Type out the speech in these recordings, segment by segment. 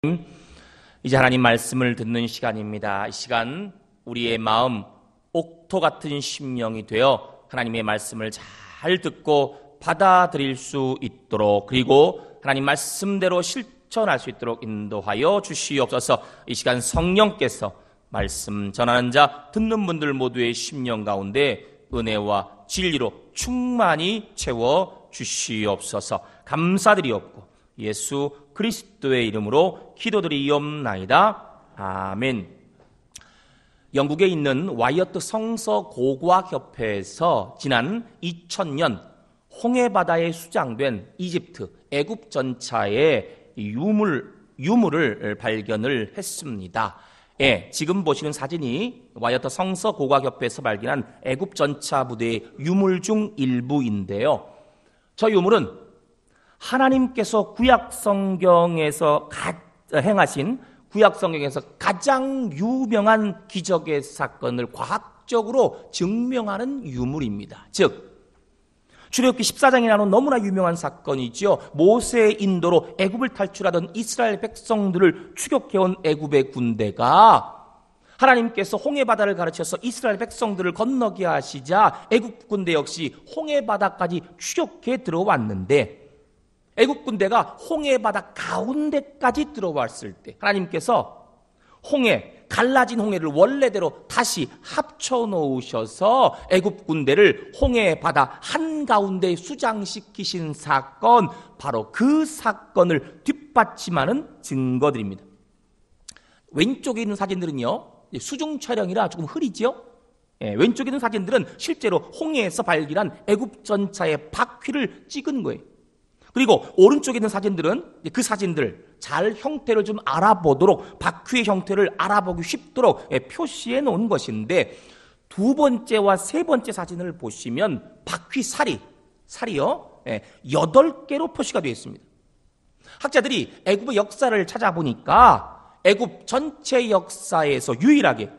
이제 하나님 말씀을 듣는 시간입니다. 이 시간 우리의 마음 옥토 같은 심령이 되어 하나님의 말씀을 잘 듣고 받아들일 수 있도록, 그리고 하나님 말씀대로 실천할 수 있도록 인도하여 주시옵소서. 이 시간 성령께서 말씀 전하는 자, 듣는 분들 모두의 심령 가운데 은혜와 진리로 충만히 채워 주시옵소서. 감사드리옵고 예수 그리스도의 이름으로 기도드리옵나이다. 아멘. 영국에 있는 와이어트 성서 고고학협회에서 지난 2000년 홍해바다에 수장된 이집트 애굽 전차의 유물을 발견을 했습니다. 지금 보시는 사진이 와이어트 성서 고고학협회에서 발견한 애굽 전차 부대의 유물 중 일부인데요. 저 유물은 하나님께서 구약성경에서 행하신 구약성경에서 가장 유명한 기적의 사건을 과학적으로 증명하는 유물입니다. 즉 출애굽기 14장에 나오는 너무나 유명한 사건이지요. 모세의 인도로 애굽을 탈출하던 이스라엘 백성들을 추격해온 애굽의 군대가 하나님께서 홍해바다를 가르쳐서 이스라엘 백성들을 건너게 하시자 애굽 군대 역시 홍해바다까지 추격해 들어왔는데, 애굽 군대가 홍해바다 가운데까지 들어왔을 때 하나님께서 갈라진 홍해를 원래대로 다시 합쳐 놓으셔서 애굽 군대를 홍해바다 한가운데 수장시키신 사건, 바로 그 사건을 뒷받침하는 증거들입니다. 왼쪽에 있는 사진들은요, 수중 촬영이라 조금 흐리죠? 왼쪽에 있는 사진들은 실제로 홍해에서 발견한 애굽 전차의 바퀴를 찍은 거예요. 그리고 오른쪽에 있는 사진들은 그 사진들 잘 형태를 좀 알아보도록, 바퀴의 형태를 알아보기 쉽도록 표시해 놓은 것인데, 두 번째와 세 번째 사진을 보시면 바퀴 살이요 8개로 표시가 되어 있습니다. 학자들이 애굽의 역사를 찾아보니까 애굽 전체 역사에서 유일하게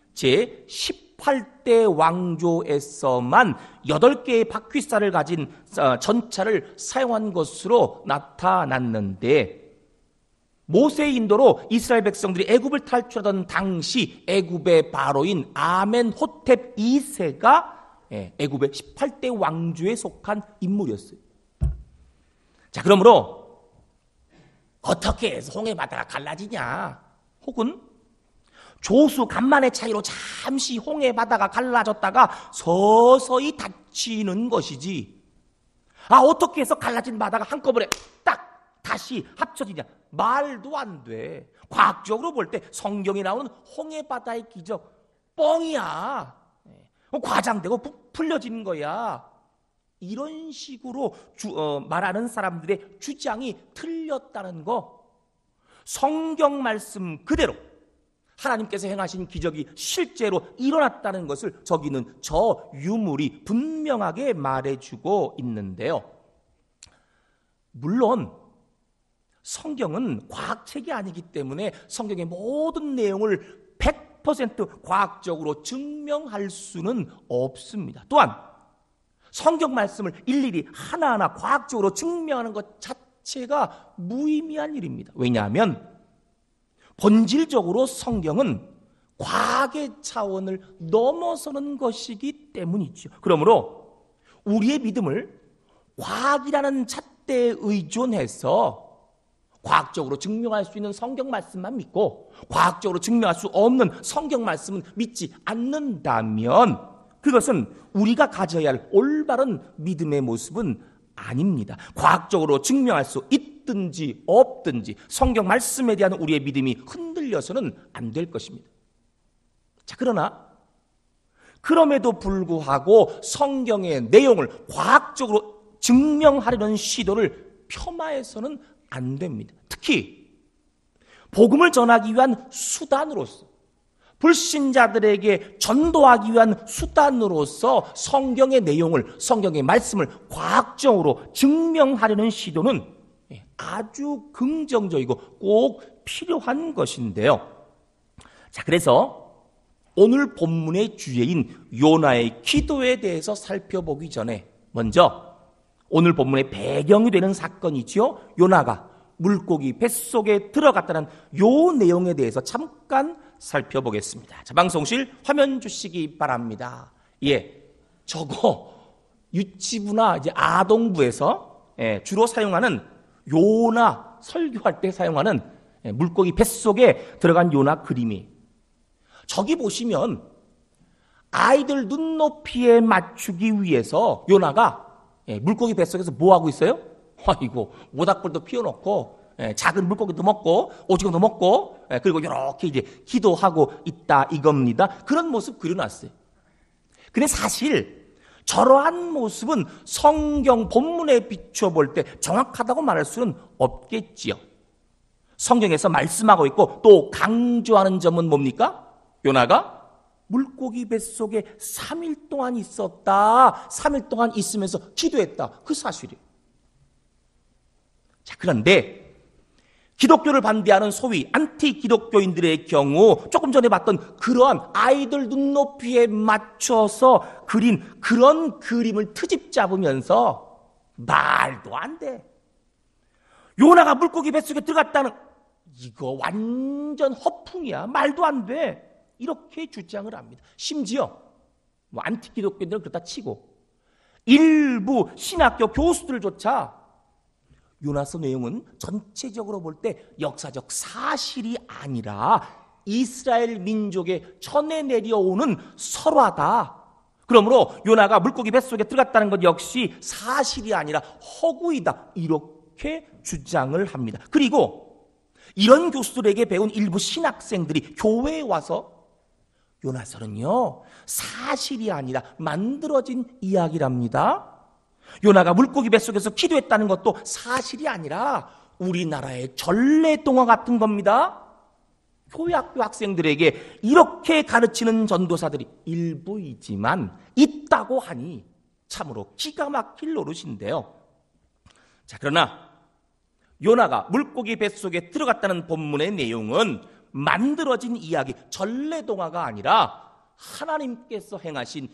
제18대 왕조에서만 8개의 바퀴살을 가진 전차를 사용한 것으로 나타났는데, 모세의 인도로 이스라엘 백성들이 애굽을 탈출하던 당시 애굽의 바로인 아멘호텝 2세가 애굽의 18대 왕조에 속한 인물이었어요. 자, 그러므로 어떻게 해서 홍해바다가 갈라지냐, 혹은 조수 간만의 차이로 잠시 홍해바다가 갈라졌다가 서서히 닫히는 것이지, 어떻게 해서 갈라진 바다가 한꺼번에 딱 다시 합쳐지냐, 말도 안 돼. 과학적으로 볼 때 성경에 나오는 홍해바다의 기적 뻥이야. 과장되고 풀려진 거야. 이런 식으로 말하는 사람들의 주장이 틀렸다는 거. 성경 말씀 그대로 하나님께서 행하신 기적이 실제로 일어났다는 것을 저기는 저 유물이 분명하게 말해주고 있는데요. 물론 성경은 과학책이 아니기 때문에 성경의 모든 내용을 100% 과학적으로 증명할 수는 없습니다. 또한 성경 말씀을 일일이 하나하나 과학적으로 증명하는 것 자체가 무의미한 일입니다. 왜냐하면 본질적으로 성경은 과학의 차원을 넘어서는 것이기 때문이죠. 그러므로 우리의 믿음을 과학이라는 잣대에 의존해서 과학적으로 증명할 수 있는 성경 말씀만 믿고 과학적으로 증명할 수 없는 성경 말씀은 믿지 않는다면 그것은 우리가 가져야 할 올바른 믿음의 모습은 아닙니다. 과학적으로 증명할 수 있든지 없든지 성경 말씀에 대한 우리의 믿음이 흔들려서는 안 될 것입니다. 자, 그러나 그럼에도 불구하고 성경의 내용을 과학적으로 증명하려는 시도를 폄하해서는 안 됩니다. 특히 복음을 전하기 위한 수단으로서, 불신자들에게 전도하기 위한 수단으로서 성경의 내용을, 성경의 말씀을 과학적으로 증명하려는 시도는 아주 긍정적이고 꼭 필요한 것인데요. 자, 그래서 오늘 본문의 주제인 요나의 기도에 대해서 살펴보기 전에 먼저 오늘 본문의 배경이 되는 사건이지요. 요나가 물고기 뱃속에 들어갔다는 요 내용에 대해서 잠깐 살펴보겠습니다. 자, 방송실 화면 주시기 바랍니다. 예, 저거 유치부나 이제 아동부에서 주로 사용하는 요나 설교할 때 사용하는 물고기 뱃속에 들어간 요나 그림이, 저기 보시면 아이들 눈높이에 맞추기 위해서 요나가 물고기 뱃속에서 뭐 하고 있어요? 아이고, 모닥불도 피워놓고 작은 물고기도 먹고 오징어도 먹고 그리고 이렇게 이제 기도하고 있다 이겁니다. 그런 모습 그려놨어요. 근데 사실 저러한 모습은 성경 본문에 비춰볼 때 정확하다고 말할 수는 없겠지요. 성경에서 말씀하고 있고 또 강조하는 점은 뭡니까? 요나가 물고기 뱃속에 3일 동안 있었다. 3일 동안 있으면서 기도했다. 그 사실이에요. 자, 그런데 기독교를 반대하는 소위 안티 기독교인들의 경우 조금 전에 봤던 그러한 아이들 눈높이에 맞춰서 그린 그런 그림을 트집 잡으면서 말도 안 돼. 요나가 물고기 뱃속에 들어갔다는, 이거 완전 허풍이야. 말도 안 돼. 이렇게 주장을 합니다. 심지어 뭐 안티 기독교인들은 그렇다 치고 일부 신학교 교수들조차 요나서 내용은 전체적으로 볼 때 역사적 사실이 아니라 이스라엘 민족의 전해 내려오는 설화다. 그러므로 요나가 물고기 뱃속에 들어갔다는 것 역시 사실이 아니라 허구이다. 이렇게 주장을 합니다. 그리고 이런 교수들에게 배운 일부 신학생들이 교회에 와서 요나서는요, 사실이 아니라 만들어진 이야기랍니다. 요나가 물고기 뱃속에서 기도했다는 것도 사실이 아니라 우리나라의 전래동화 같은 겁니다. 교회학교 학생들에게 이렇게 가르치는 전도사들이 일부이지만 있다고 하니 참으로 기가 막힐 노릇인데요. 자, 그러나 요나가 물고기 뱃속에 들어갔다는 본문의 내용은 만들어진 이야기, 전래동화가 아니라 하나님께서 행하신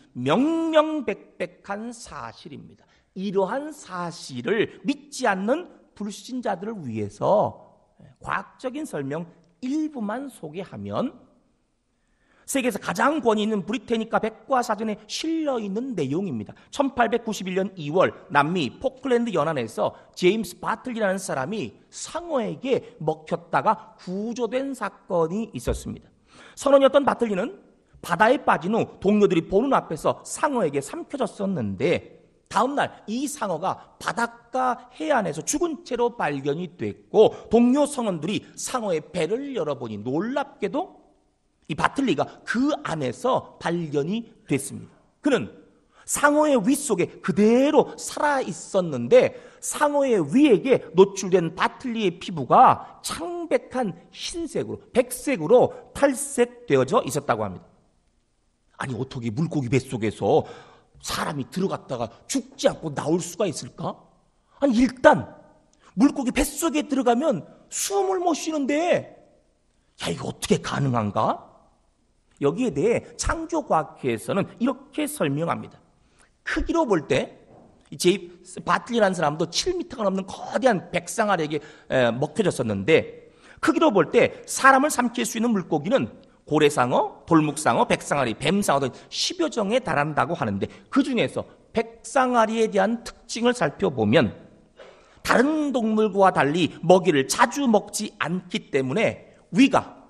명명백백한 사실입니다. 이러한 사실을 믿지 않는 불신자들을 위해서 과학적인 설명 일부만 소개하면, 세계에서 가장 권위 있는 브리테니카 백과사전에 실려있는 내용입니다. 1891년 2월 남미 포클랜드 연안에서 제임스 바틀리라는 사람이 상어에게 먹혔다가 구조된 사건이 있었습니다. 선원이었던 바틀리는 바다에 빠진 후 동료들이 보는 앞에서 상어에게 삼켜졌었는데, 다음날 이 상어가 바닷가 해안에서 죽은 채로 발견이 됐고, 동료 선원들이 상어의 배를 열어보니 놀랍게도 이 바틀리가 그 안에서 발견이 됐습니다. 그는 상어의 위 속에 그대로 살아있었는데 상어의 위에게 노출된 바틀리의 피부가 창백한 흰색으로, 백색으로 탈색되어져 있었다고 합니다. 아니, 어떻게 물고기 뱃속에서 사람이 들어갔다가 죽지 않고 나올 수가 있을까? 아니, 일단 물고기 뱃속에 들어가면 숨을 못 쉬는데, 야, 이거 어떻게 가능한가? 여기에 대해 창조과학회에서는 이렇게 설명합니다. 크기로 볼 때 제임스 바틀리라는 사람도 7m가 넘는 거대한 백상아리에게 먹혀졌었는데, 크기로 볼 때 사람을 삼킬 수 있는 물고기는 고래상어, 돌묵상어, 백상아리, 뱀상어 등 10여 종에 달한다고 하는데, 그 중에서 백상아리에 대한 특징을 살펴보면 다른 동물과 달리 먹이를 자주 먹지 않기 때문에 위가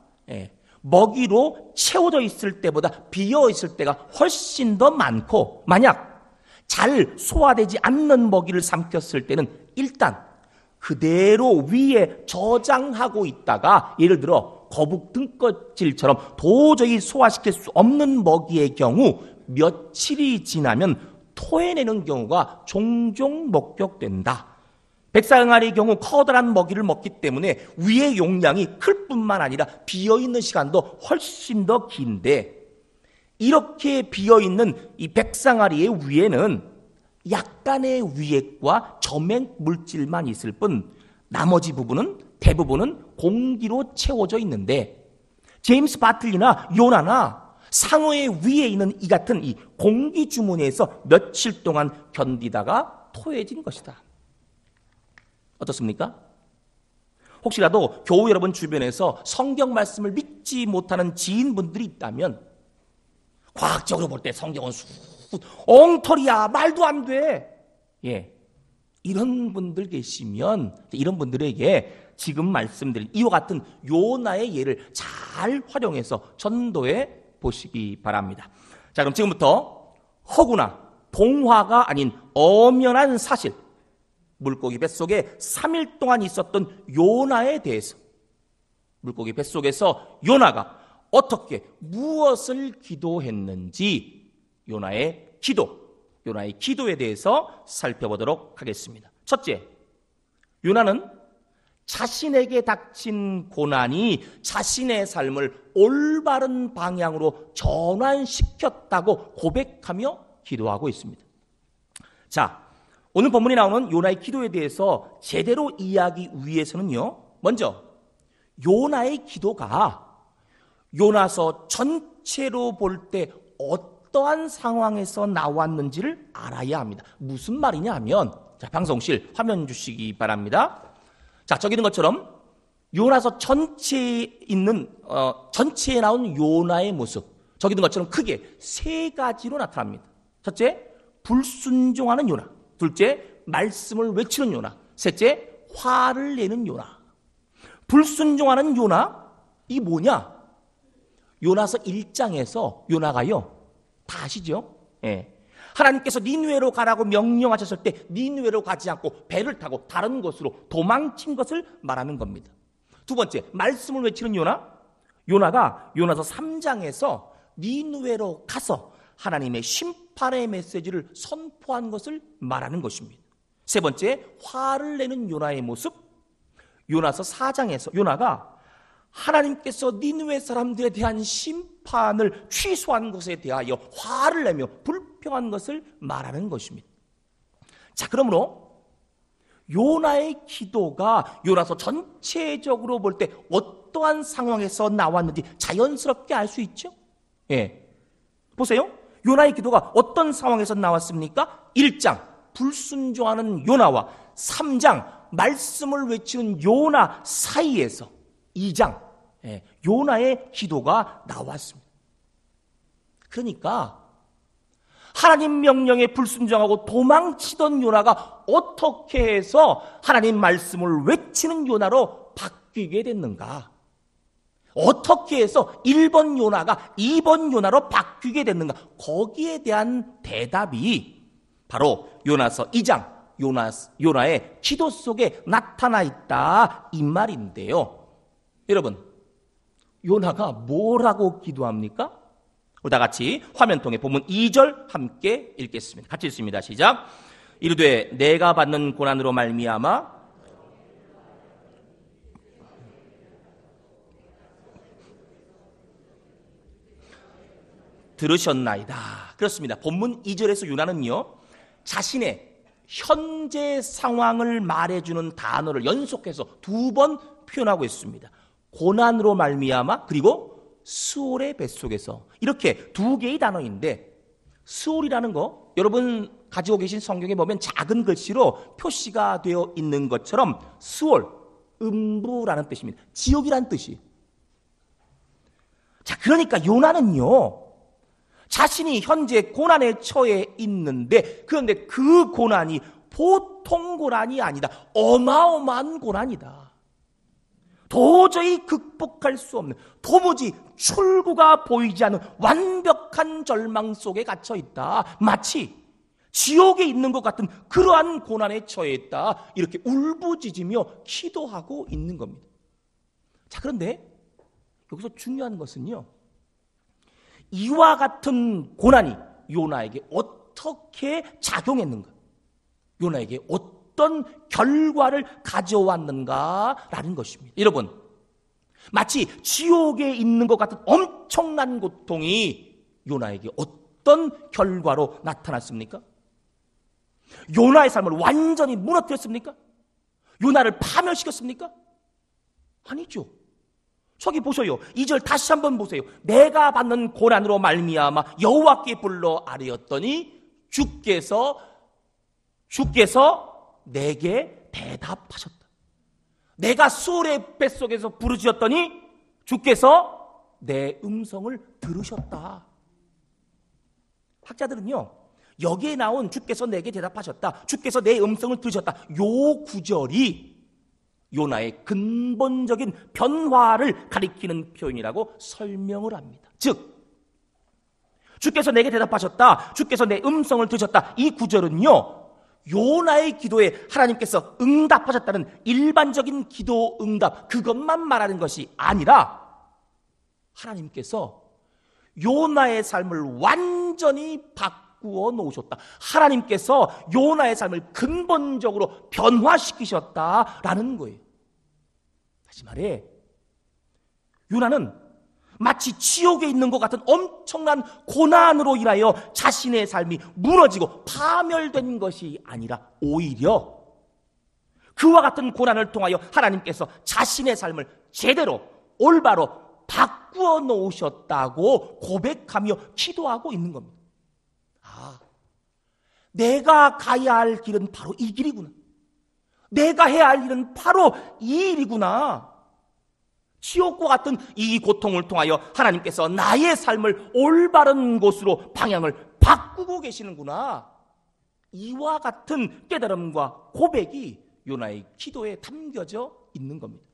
먹이로 채워져 있을 때보다 비어 있을 때가 훨씬 더 많고, 만약 잘 소화되지 않는 먹이를 삼켰을 때는 일단 그대로 위에 저장하고 있다가, 예를 들어 거북 등껍질처럼 도저히 소화시킬 수 없는 먹이의 경우 며칠이 지나면 토해내는 경우가 종종 목격된다. 백상아리의 경우 커다란 먹이를 먹기 때문에 위의 용량이 클 뿐만 아니라 비어있는 시간도 훨씬 더 긴데, 이렇게 비어있는 이 백상아리의 위에는 약간의 위액과 점액 물질만 있을 뿐 나머지 부분은, 대부분은 공기로 채워져 있는데, 제임스 바틀리나 요나나 상어의 위에 있는 이 같은 이 공기 주머니에서 며칠 동안 견디다가 토해진 것이다. 어떻습니까? 혹시라도 교우 여러분 주변에서 성경 말씀을 믿지 못하는 지인분들이 있다면, 과학적으로 볼 때 성경은 엉터리야, 말도 안 돼. 예, 이런 분들 계시면 이런 분들에게 지금 말씀드린 이와 같은 요나의 예를 잘 활용해서 전도해 보시기 바랍니다. 자, 그럼 지금부터 허구나 동화가 아닌 엄연한 사실, 물고기 뱃속에 3일 동안 있었던 요나에 대해서, 물고기 뱃속에서 요나가 어떻게 무엇을 기도했는지 요나의 기도에 대해서 살펴보도록 하겠습니다. 첫째, 요나는 자신에게 닥친 고난이 자신의 삶을 올바른 방향으로 전환시켰다고 고백하며 기도하고 있습니다. 자, 오늘 본문에 나오는 요나의 기도에 대해서 제대로 이해하기 위해서는요, 먼저 요나의 기도가 요나서 전체로 볼 때 어떠한 상황에서 나왔는지를 알아야 합니다. 무슨 말이냐 하면, 자, 방송실 화면 주시기 바랍니다. 자, 저기 있는 것처럼 요나서 전체에 나온 요나의 모습, 저기 있는 것처럼 크게 세 가지로 나타납니다. 첫째, 불순종하는 요나. 둘째, 말씀을 외치는 요나. 셋째, 화를 내는 요나. 불순종하는 요나, 이 뭐냐? 요나서 1장에서 요나가요, 다 아시죠? 예. 하나님께서 니느웨로 가라고 명령하셨을 때 니느웨로 가지 않고 배를 타고 다른 곳으로 도망친 것을 말하는 겁니다. 두 번째, 말씀을 외치는 요나. 요나가 요나서 3장에서 니느웨로 가서 하나님의 심판의 메시지를 선포한 것을 말하는 것입니다. 세 번째, 화를 내는 요나의 모습. 요나서 4장에서 요나가 하나님께서 니느웨 사람들에 대한 심판을 취소한 것에 대하여 화를 내며 불평한 것을 말하는 것입니다. 자, 그러므로 요나의 기도가 요나서 전체적으로 볼 때 어떠한 상황에서 나왔는지 자연스럽게 알 수 있죠? 예. 보세요. 요나의 기도가 어떤 상황에서 나왔습니까? 1장, 불순종하는 요나와 3장, 말씀을 외치는 요나 사이에서 2장, 요나의 기도가 나왔습니다. 그러니까 하나님 명령에 불순종하고 도망치던 요나가 어떻게 해서 하나님 말씀을 외치는 요나로 바뀌게 됐는가? 어떻게 해서 1번 요나가 2번 요나로 바뀌게 됐는가? 거기에 대한 대답이 바로 요나서 2장, 요나의 기도 속에 나타나 있다, 이 말인데요. 여러분, 요나가 뭐라고 기도합니까? 우리 다 같이 화면 통해 본문 2절 함께 읽겠습니다. 같이 읽습니다. 시작. 이르되 내가 받는 고난으로 말미암아 들으셨나이다. 그렇습니다. 본문 2절에서 요나는요, 자신의 현재 상황을 말해주는 단어를 연속해서 2번 표현하고 있습니다. 고난으로 말미암아, 그리고 수올의 뱃속에서. 이렇게 2개의 단어인데, 수올이라는 거 여러분 가지고 계신 성경에 보면 작은 글씨로 표시가 되어 있는 것처럼 수올, 음부라는 뜻입니다. 지옥이라는 뜻이에요. 자, 그러니까 요나는요, 자신이 현재 고난에 처해 있는데, 그런데 그 고난이 보통 고난이 아니다. 어마어마한 고난이다. 도저히 극복할 수 없는, 도무지 출구가 보이지 않는 완벽한 절망 속에 갇혀 있다. 마치 지옥에 있는 것 같은 그러한 고난에 처해 있다. 이렇게 울부짖으며 기도하고 있는 겁니다. 자, 그런데 여기서 중요한 것은요, 이와 같은 고난이 요나에게 어떻게 작용했는가? 요나에게 어떤 결과를 가져왔는가라는 것입니다. 여러분, 마치 지옥에 있는 것 같은 엄청난 고통이 요나에게 어떤 결과로 나타났습니까? 요나의 삶을 완전히 무너뜨렸습니까? 요나를 파멸시켰습니까? 아니죠. 저기 보세요. 2절 다시 한번 보세요. 내가 받는 고난으로 말미암아 여호와께 불러 아뢰었더니 주께서 내게 대답하셨다. 내가 수월의 뱃속에서 부르짖었더니 주께서 내 음성을 들으셨다. 학자들은요, 여기에 나온 주께서 내게 대답하셨다, 주께서 내 음성을 들으셨다, 요 구절이 요나의 근본적인 변화를 가리키는 표현이라고 설명을 합니다. 즉, 주께서 내게 대답하셨다, 주께서 내 음성을 들으셨다, 이 구절은요, 요나의 기도에 하나님께서 응답하셨다는 일반적인 기도 응답, 그것만 말하는 것이 아니라 하나님께서 요나의 삶을 완전히 바꾸어 놓으셨다, 하나님께서 요나의 삶을 근본적으로 변화시키셨다라는 거예요. 다시 말해, 요나는 마치 지옥에 있는 것 같은 엄청난 고난으로 인하여 자신의 삶이 무너지고 파멸된 것이 아니라 오히려 그와 같은 고난을 통하여 하나님께서 자신의 삶을 제대로 올바로 바꾸어 놓으셨다고 고백하며 기도하고 있는 겁니다. 아, 내가 가야 할 길은 바로 이 길이구나. 내가 해야 할 일은 바로 이 일이구나. 지옥과 같은 이 고통을 통하여 하나님께서 나의 삶을 올바른 곳으로 방향을 바꾸고 계시는구나. 이와 같은 깨달음과 고백이 요나의 기도에 담겨져 있는 겁니다.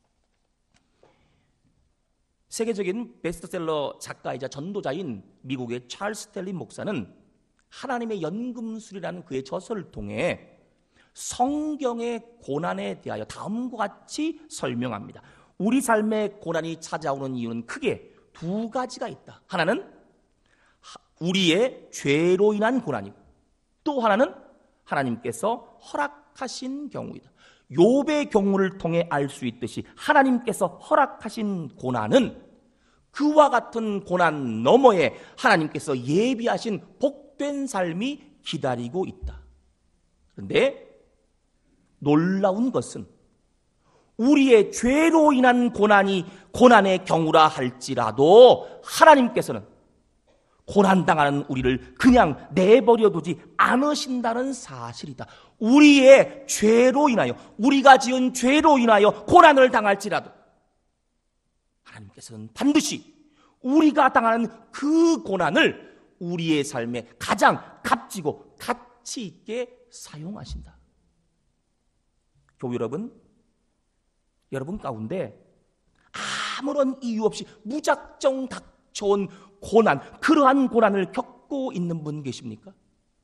세계적인 베스트셀러 작가이자 전도자인 미국의 찰스 스탠리 목사는 하나님의 연금술이라는 그의 저서를 통해 성경의 고난에 대하여 다음과 같이 설명합니다. 우리 삶에 고난이 찾아오는 이유는 크게 두 가지가 있다. 하나는 우리의 죄로 인한 고난이고, 또 하나는 하나님께서 허락하신 경우이다. 욥의 경우를 통해 알 수 있듯이 하나님께서 허락하신 고난은 그와 같은 고난 너머에 하나님께서 예비하신 복된 삶이 기다리고 있다. 그런데 놀라운 것은 우리의 죄로 인한 고난이 고난의 경우라 할지라도 하나님께서는 고난당하는 우리를 그냥 내버려 두지 않으신다는 사실이다. 우리의 죄로 인하여, 우리가 지은 죄로 인하여 고난을 당할지라도 하나님께서는 반드시 우리가 당하는 그 고난을 우리의 삶에 가장 값지고 가치 있게 사용하신다. 교우 여러분 가운데 아무런 이유 없이 무작정 닥쳐온 고난, 그러한 고난을 겪고 있는 분 계십니까?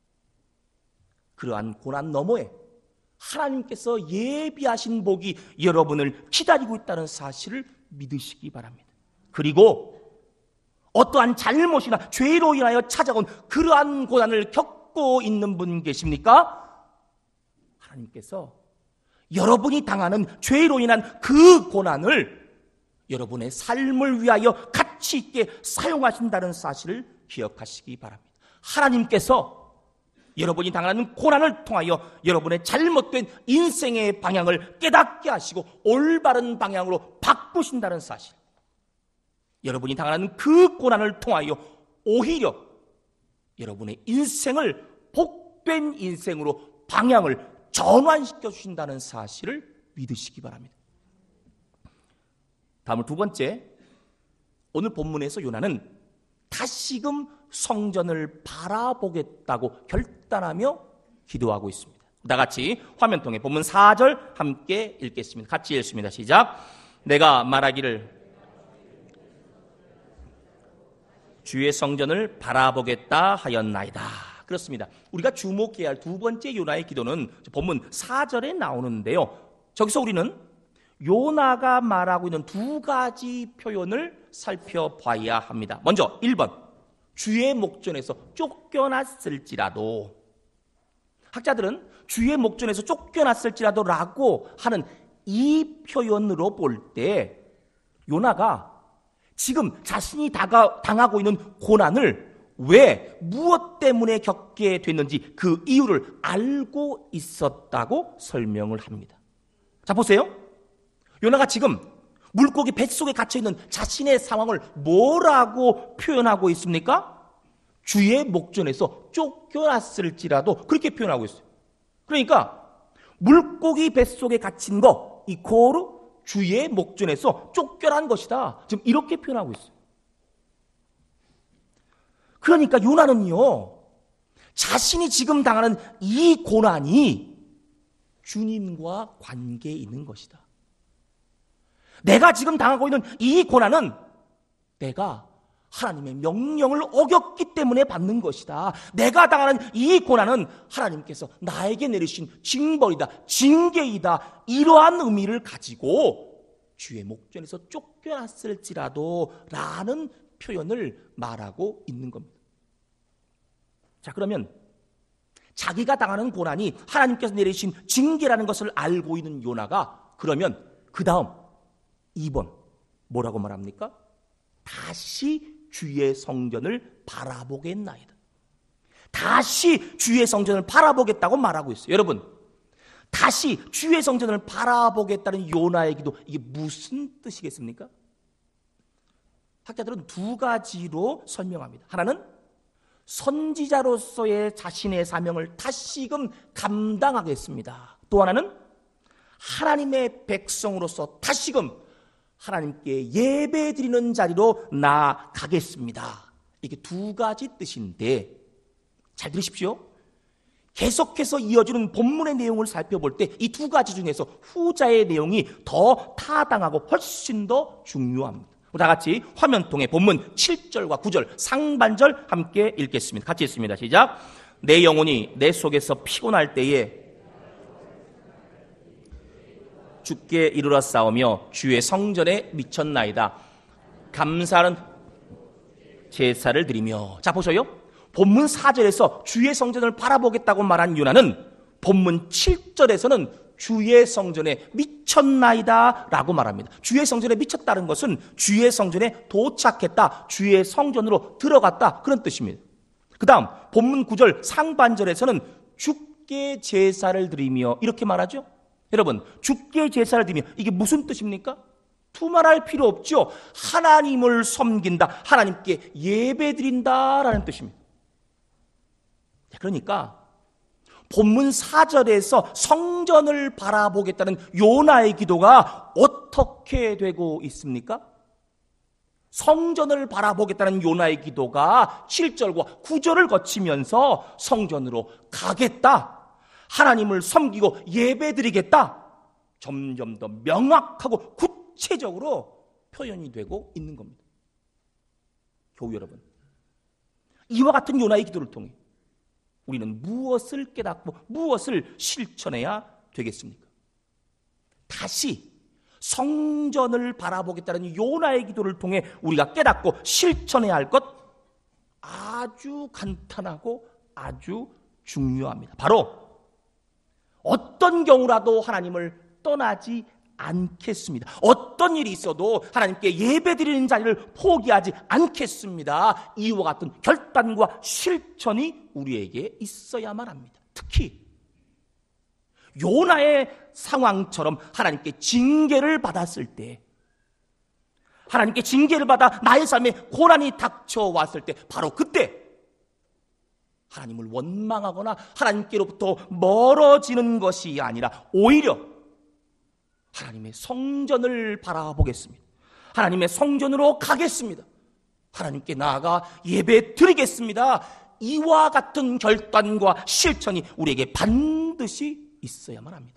그러한 고난 너머에 하나님께서 예비하신 복이 여러분을 기다리고 있다는 사실을 믿으시기 바랍니다. 그리고 어떠한 잘못이나 죄로 인하여 찾아온 그러한 고난을 겪고 있는 분 계십니까? 하나님께서 여러분이 당하는 죄로 인한 그 고난을 여러분의 삶을 위하여 가치 있게 사용하신다는 사실을 기억하시기 바랍니다. 하나님께서 여러분이 당하는 고난을 통하여 여러분의 잘못된 인생의 방향을 깨닫게 하시고 올바른 방향으로 바꾸신다는 사실, 여러분이 당하는 그 고난을 통하여 오히려 여러분의 인생을 복된 인생으로 방향을 전환시켜 주신다는 사실을 믿으시기 바랍니다. 다음은 두 번째, 오늘 본문에서 요나는 다시금 성전을 바라보겠다고 결단하며 기도하고 있습니다. 다 같이 화면 통해 본문 4절 함께 읽겠습니다. 같이 읽습니다. 시작. 내가 말하기를 주의 성전을 바라보겠다 하였나이다. 그렇습니다. 우리가 주목해야 할 두 번째 요나의 기도는 본문 4절에 나오는데요. 저기서 우리는 요나가 말하고 있는 두 가지 표현을 살펴봐야 합니다. 먼저 1번, 주의 목전에서 쫓겨났을지라도. 학자들은 주의 목전에서 쫓겨났을지라도 라고 하는 이 표현으로 볼 때 요나가 지금 자신이 당하고 있는 고난을 왜, 무엇 때문에 겪게 됐는지 그 이유를 알고 있었다고 설명을 합니다. 자, 보세요. 요나가 지금 물고기 뱃속에 갇혀있는 자신의 상황을 뭐라고 표현하고 있습니까? 주의 목전에서 쫓겨났을지라도 그렇게 표현하고 있어요. 그러니까 물고기 뱃속에 갇힌 거 이 고로 주의 목전에서 쫓겨난 것이다. 지금 이렇게 표현하고 있어요. 그러니까 요나는요, 자신이 지금 당하는 이 고난이 주님과 관계에 있는 것이다. 내가 지금 당하고 있는 이 고난은 내가 하나님의 명령을 어겼기 때문에 받는 것이다. 내가 당하는 이 고난은 하나님께서 나에게 내리신 징벌이다, 징계이다. 이러한 의미를 가지고 주의 목전에서 쫓겨났을지라도 라는 표현을 말하고 있는 겁니다. 자, 그러면 자기가 당하는 고난이 하나님께서 내리신 징계라는 것을 알고 있는 요나가 그러면 그 다음 2번 뭐라고 말합니까? 다시 주의 성전을 바라보겠나이다. 다시 주의 성전을 바라보겠다고 말하고 있어요. 여러분, 다시 주의 성전을 바라보겠다는 요나의 기도, 이게 무슨 뜻이겠습니까? 학자들은 두 가지로 설명합니다. 하나는 선지자로서의 자신의 사명을 다시금 감당하겠습니다. 또 하나는 하나님의 백성으로서 다시금 하나님께 예배드리는 자리로 나아가겠습니다. 이게 두 가지 뜻인데 잘 들으십시오. 계속해서 이어지는 본문의 내용을 살펴볼 때 이 두 가지 중에서 후자의 내용이 더 타당하고 훨씬 더 중요합니다. 다 같이 화면 통해 본문 7절과 9절 상반절 함께 읽겠습니다. 같이 읽습니다. 시작. 내 영혼이 내 속에서 피곤할 때에 주께 이르러 싸우며 주의 성전에 미쳤나이다. 감사하는 제사를 드리며. 자, 보셔요. 본문 4절에서 주의 성전을 바라보겠다고 말한 요나는 본문 7절에서는 주의 성전에 미쳤나이다 라고 말합니다. 주의 성전에 미쳤다는 것은 주의 성전에 도착했다, 주의 성전으로 들어갔다, 그런 뜻입니다. 그 다음 본문 9절 상반절에서는 주께 제사를 드리며 이렇게 말하죠. 여러분, 주께 제사를 드리며 이게 무슨 뜻입니까? 두말할 필요 없죠. 하나님을 섬긴다, 하나님께 예배드린다라는 뜻입니다. 그러니까 본문 4절에서 성전을 바라보겠다는 요나의 기도가 어떻게 되고 있습니까? 성전을 바라보겠다는 요나의 기도가 7절과 9절을 거치면서 성전으로 가겠다, 하나님을 섬기고 예배드리겠다, 점점 더 명확하고 구체적으로 표현이 되고 있는 겁니다. 교우 여러분, 이와 같은 요나의 기도를 통해 우리는 무엇을 깨닫고 무엇을 실천해야 되겠습니까? 다시 성전을 바라보겠다는 요나의 기도를 통해 우리가 깨닫고 실천해야 할 것 아주 간단하고 아주 중요합니다. 바로 어떤 경우라도 하나님을 떠나지 않겠습니다. 어떤 일이 있어도 하나님께 예배드리는 자리를 포기하지 않겠습니다. 이와 같은 결단과 실천이 우리에게 있어야만 합니다. 특히 요나의 상황처럼 하나님께 징계를 받았을 때, 하나님께 징계를 받아 나의 삶에 고난이 닥쳐왔을 때, 바로 그때 하나님을 원망하거나 하나님께로부터 멀어지는 것이 아니라 오히려 하나님의 성전을 바라보겠습니다. 하나님의 성전으로 가겠습니다. 하나님께 나아가 예배 드리겠습니다. 이와 같은 결단과 실천이 우리에게 반드시 있어야만 합니다.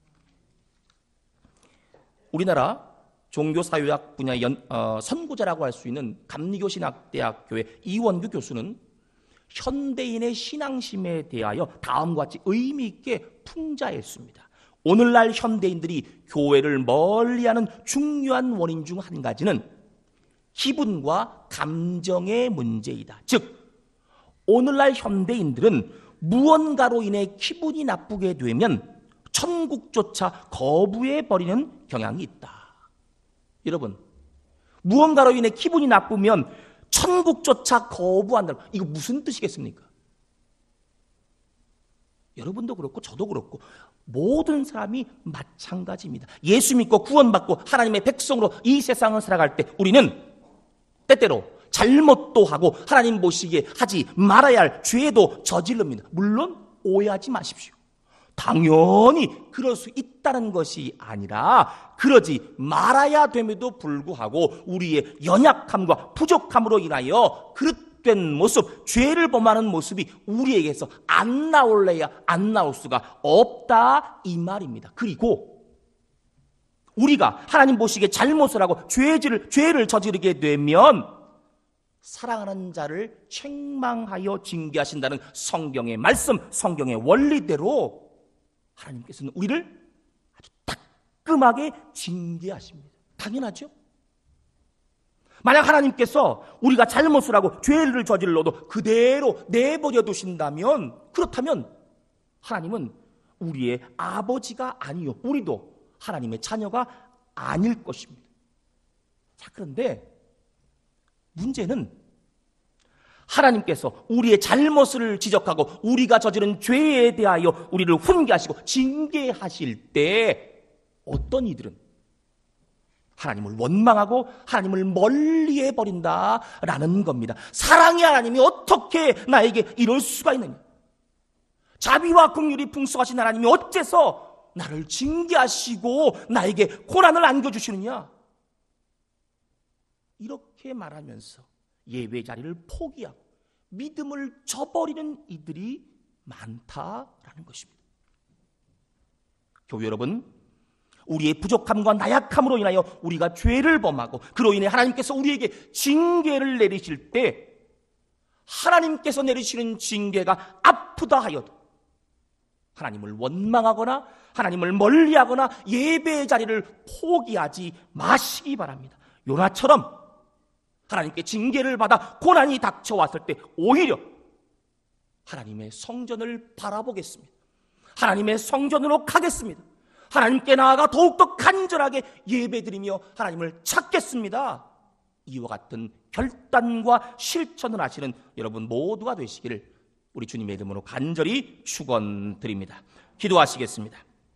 우리나라 종교사회학 분야의 선구자라고 할 수 있는 감리교신학대학교의 이원규 교수는 현대인의 신앙심에 대하여 다음과 같이 의미 있게 풍자했습니다. 오늘날 현대인들이 교회를 멀리하는 중요한 원인 중 한 가지는 기분과 감정의 문제이다. 즉, 오늘날 현대인들은 무언가로 인해 기분이 나쁘게 되면 천국조차 거부해버리는 경향이 있다. 여러분, 무언가로 인해 기분이 나쁘면 천국조차 거부한다. 이거 무슨 뜻이겠습니까? 여러분도 그렇고 저도 그렇고 모든 사람이 마찬가지입니다. 예수 믿고 구원받고 하나님의 백성으로 이 세상을 살아갈 때 우리는 때때로 잘못도 하고 하나님 보시기에 하지 말아야 할 죄도 저지릅니다. 물론 오해하지 마십시오. 당연히 그럴 수 있다는 것이 아니라 그러지 말아야 됨에도 불구하고 우리의 연약함과 부족함으로 인하여 그릇된 모습, 죄를 범하는 모습이 우리에게서 안 나올래야 안 나올 수가 없다 이 말입니다. 그리고 우리가 하나님 보시기에 잘못을 하고 죄를 저지르게 되면 사랑하는 자를 책망하여 징계하신다는 성경의 말씀, 성경의 원리대로 하나님께서는 우리를 아주 따끔하게 징계하십니다. 당연하죠? 만약 하나님께서 우리가 잘못을 하고 죄를 저질러도 그대로 내버려 두신다면, 그렇다면 하나님은 우리의 아버지가 아니요, 우리도 하나님의 자녀가 아닐 것입니다. 자, 그런데 문제는 하나님께서 우리의 잘못을 지적하고 우리가 저지른 죄에 대하여 우리를 훈계하시고 징계하실 때 어떤 이들은 하나님을 원망하고 하나님을 멀리해버린다라는 겁니다. 사랑의 하나님이 어떻게 나에게 이럴 수가 있느냐? 자비와 긍휼이 풍성하신 하나님이 어째서 나를 징계하시고 나에게 고난을 안겨주시느냐? 이렇게 말하면서 예배 자리를 포기하고 믿음을 저버리는 이들이 많다라는 것입니다. 교회 여러분, 우리의 부족함과 나약함으로 인하여 우리가 죄를 범하고 그로 인해 하나님께서 우리에게 징계를 내리실 때 하나님께서 내리시는 징계가 아프다 하여도 하나님을 원망하거나 하나님을 멀리하거나 예배의 자리를 포기하지 마시기 바랍니다. 요나처럼 하나님께 징계를 받아 고난이 닥쳐왔을 때 오히려 하나님의 성전을 바라보겠습니다. 하나님의 성전으로 가겠습니다. 하나님께 나아가 더욱더 간절하게 예배드리며 하나님을 찾겠습니다. 이와 같은 결단과 실천을 하시는 여러분 모두가 되시기를 우리 주님의 이름으로 간절히 축원드립니다. 기도하시겠습니다.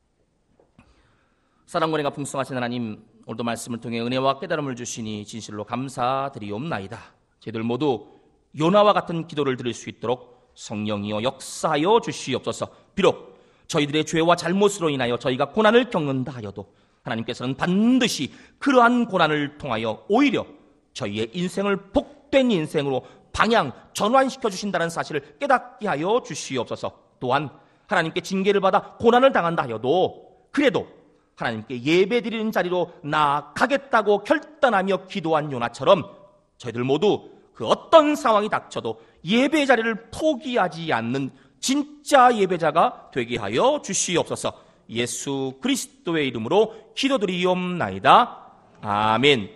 사랑과 은혜가 풍성하신 하나님, 오늘도 말씀을 통해 은혜와 깨달음을 주시니 진실로 감사드리옵나이다. 저희들 모두 요나와 같은 기도를 드릴 수 있도록 성령이여 역사하여 주시옵소서. 비록 저희들의 죄와 잘못으로 인하여 저희가 고난을 겪는다 하여도 하나님께서는 반드시 그러한 고난을 통하여 오히려 저희의 인생을 복된 인생으로 방향 전환시켜 주신다는 사실을 깨닫게 하여 주시옵소서. 또한 하나님께 징계를 받아 고난을 당한다 하여도 그래도 하나님께 예배드리는 자리로 나아가겠다고 결단하며 기도한 요나처럼 저희들 모두 그 어떤 상황이 닥쳐도 예배 자리를 포기하지 않는 진짜 예배자가 되게 하여 주시옵소서. 예수 그리스도의 이름으로 기도드리옵나이다. 아멘.